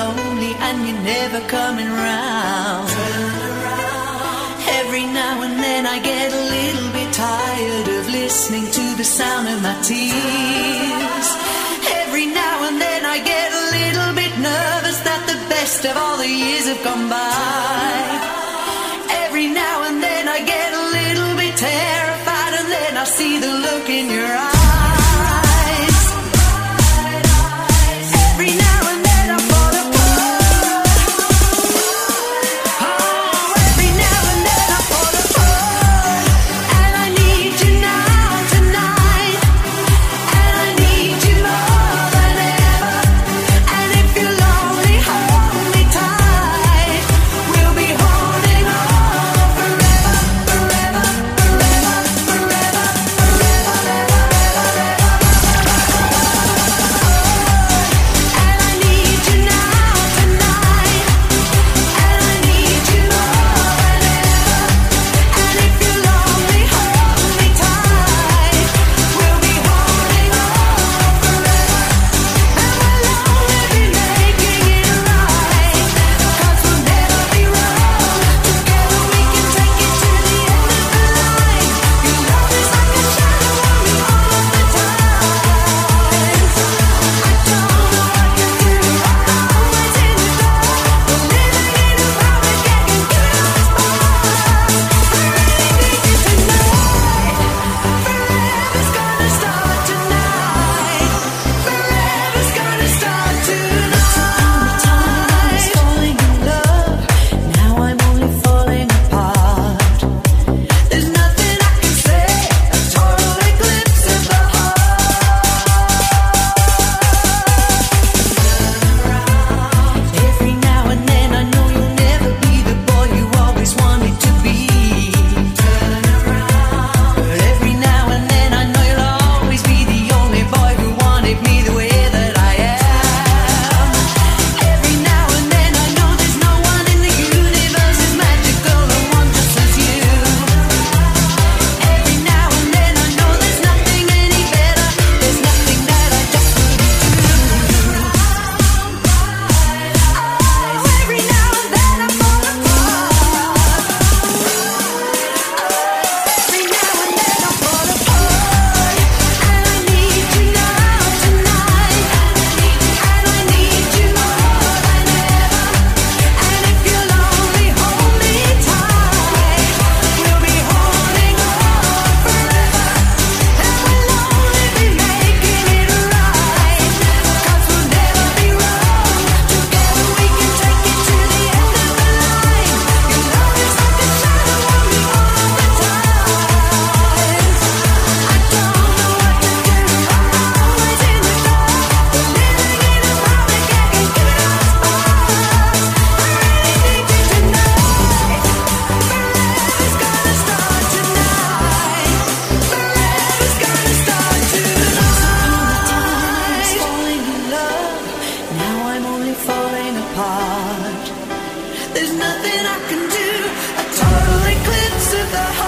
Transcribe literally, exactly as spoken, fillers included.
lonely and you're never coming round. Turn around. Every now and then I get a little bit tired of listening to the sound of my tears. Every now and then I get a little bit nervous that the best of all the years have gone by. Every now and then I get a little bit terrified, and then I see the look in your eyes. Every now and then I fall apart. Oh, every now and then I fall apart. And I need you now tonight. And I need you more than ever. And if you're lonely, hold me tight. We'll be holding on forever, forever, forever, forever, forever, forever, and I need you now tonight. And I need you more than ever. And if you're lonely, hold me tight. We'll be holding on forever. And we'll only be making it right. 'Cause we'll never be wrong. Together we can take it to the end of the line. Your love is like a shadow on me all of the time. I don't know what to do. I'm always in the dark. We're living in a public, getting good on sparks. I really need you tonight. Forever's gonna start tonight. Forever's gonna start tonight. Falling in love, now I'm only falling apart. There's nothing I can say, a total eclipse of the heart. Every now and then I know you'll never be the boy you always wanted to be. Turn around. But every now and then I know you'll always be the only boy who wanted me the way that I am. Every now and then I know there's no one in the universe as magical and wondrous as you. Every now and then I know there's nothing any better. There's nothing that I just wouldn't do. Oh, every now and then I fall apart. Every now and then I fall apart. And I need you now tonight. And I need you more than ever. And if you're lonely, hold me tight. We'll be holding on forever. And we'll only be making it right. 'Cause we'll never be wrong. Together we can take it to the end of the line. Your love is like a shadow on me all of the time. I don't know what to do. I'm always in the dark. We're living in a public, getting good on sparks. I really need you tonight. Forever's gonna start tonight. Forever's gonna start tonight. Falling in love, now I'm only falling apart. There's nothing I can do, a total eclipse of the heart.